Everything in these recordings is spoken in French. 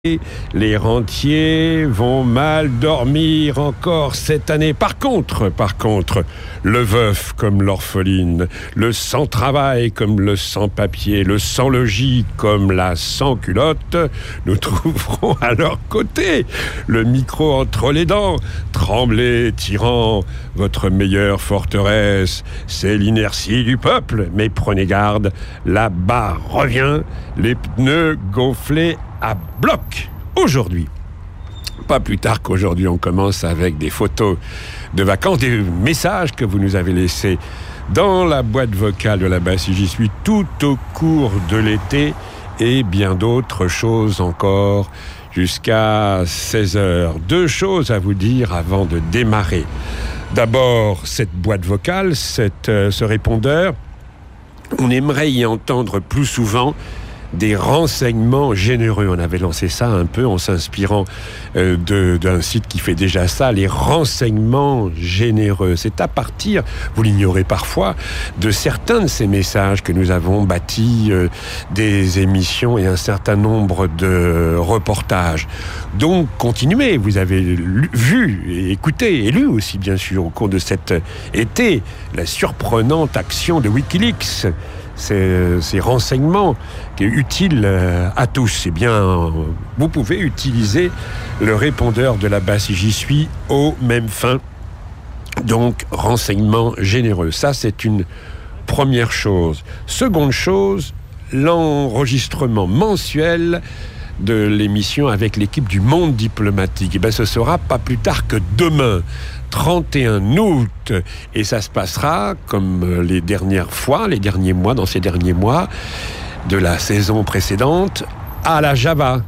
Les rentiers vont mal dormir encore cette année. Par contre, le veuf comme l'orpheline, le sans-travail comme le sans-papier, le sans-logis comme la sans-culotte, nous trouverons à leur côté, le micro entre les dents. Tremblez, tyran, votre meilleure forteresse, c'est l'inertie du peuple. Mais prenez garde, la barre revient, les pneus gonflés à bloc. Aujourd'hui, pas plus tard qu'aujourd'hui, on commence avec des photos de vacances, des messages que vous nous avez laissés dans la boîte vocale de la Bassie J'y suis tout au cours de l'été et bien d'autres choses encore jusqu'à 16h. Deux choses à vous dire avant de démarrer. D'abord, cette boîte vocale, ce répondeur, on aimerait y entendre plus souvent des renseignements généreux. On avait lancé ça un peu en s'inspirant d'un site qui fait déjà ça, les renseignements généreux. C'est à partir, vous l'ignorez parfois, de certains de ces messages que nous avons bâtis des émissions et un certain nombre de reportages. Donc, continuez. Vous avez vu et écouté et lu aussi, bien sûr, au cours de cet été, la surprenante action de Wikileaks. Ces renseignements qui est utile à tous. Eh bien, vous pouvez utiliser le répondeur de la Bassie J'y suis aux mêmes fins. Donc, renseignements généreux. Ça, c'est une première chose. Seconde chose, l'enregistrement mensuel de l'émission avec l'équipe du Monde diplomatique. Eh bien, ce sera pas plus tard que demain, 31 août. Et ça se passera comme les derniers mois, dans ces derniers mois de la saison précédente, à la Java,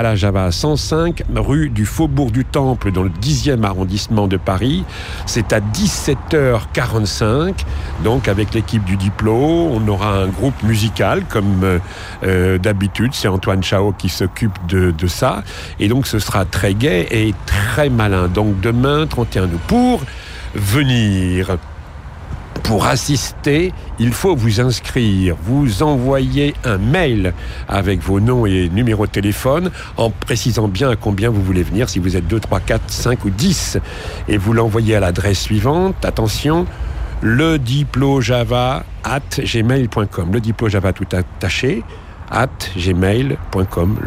105 rue du Faubourg du Temple, dans le 10e arrondissement de Paris. C'est à 17h45. Donc, avec l'équipe du Diplo, on aura un groupe musical, comme d'habitude. C'est Antoine Chao qui s'occupe de ça. Et donc, ce sera très gai et très malin. Donc, demain, 31 août. Pour venir, pour assister, il faut vous inscrire. Vous envoyez un mail avec vos noms et numéros de téléphone en précisant bien à combien vous voulez venir, si vous êtes 2, 3, 4, 5 ou 10. Et vous l'envoyez à l'adresse suivante. Attention, lediplojava@gmail.com. Lediplojava tout attaché @gmail.com.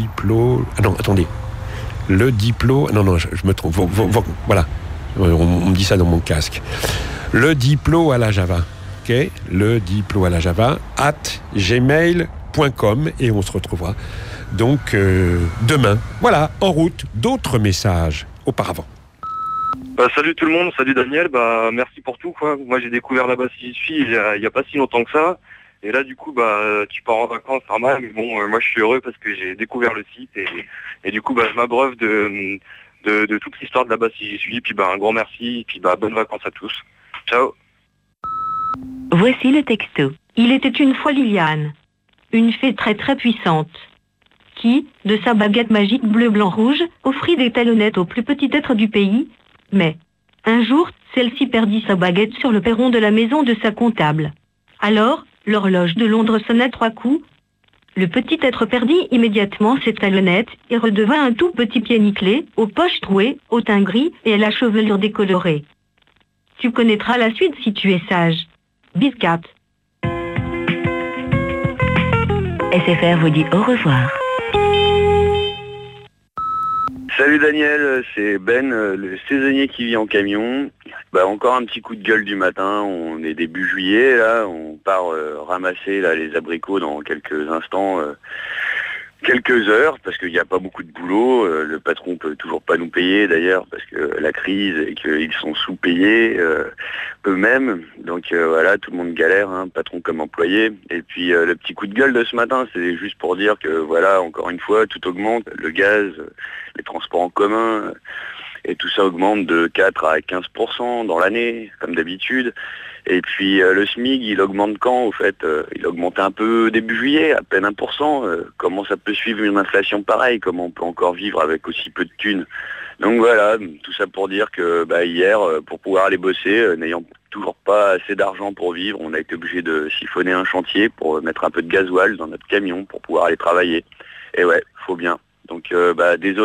Je me trompe. Voilà. On me dit ça dans mon casque. Le Diplo à la Java, ok ? Le Diplo à la Java @gmail.com et on se retrouvera donc demain. Voilà, en route, d'autres messages auparavant. Salut tout le monde, salut Daniel, merci pour tout quoi. Moi j'ai découvert la Bassie J'y suis il y a pas si longtemps que ça. Et là du coup tu pars en vacances, normal, mais bon moi je suis heureux parce que j'ai découvert le site et du coup je m'abreuve de toute l'histoire de la Bassie J'y suis. Puis un grand merci, puis bonnes vacances à tous. Ciao. Voici le texto. Il était une fois Liliane, une fée très très puissante, qui, de sa baguette magique bleu-blanc-rouge, offrit des talonnettes au plus petit être du pays. Mais, un jour, celle-ci perdit sa baguette sur le perron de la maison de sa comptable. Alors, l'horloge de Londres sonna 3 coups. Le petit être perdit immédiatement ses talonnettes et redevint un tout petit pied nickelé, aux poches trouées, au teint gris et à la chevelure décolorée. Tu connaîtras la suite si tu es sage. Biscat. SFR vous dit au revoir. Salut Daniel, c'est Ben, le saisonnier qui vit en camion. Encore un petit coup de gueule du matin, on est début juillet, là, on part ramasser les abricots dans quelques instants, quelques heures, parce qu'il n'y a pas beaucoup de boulot, le patron peut toujours pas nous payer d'ailleurs, parce que la crise et qu'ils sont sous-payés eux-mêmes, donc voilà, tout le monde galère, patron comme employé. Et puis le petit coup de gueule de ce matin, c'est juste pour dire que voilà, encore une fois, tout augmente, le gaz, les transports en commun, et tout ça augmente de 4 à 15% dans l'année, comme d'habitude. Et puis le SMIC, il augmente quand au fait il augmente un peu début juillet, à peine 1%. Comment ça peut suivre une inflation pareille? Comment on peut encore vivre avec aussi peu de thunes? Donc voilà, tout ça pour dire que hier, pour pouvoir aller bosser, n'ayant toujours pas assez d'argent pour vivre, on a été obligé de siphonner un chantier pour mettre un peu de gasoil dans notre camion pour pouvoir aller travailler. Et ouais, faut bien. Donc désolé.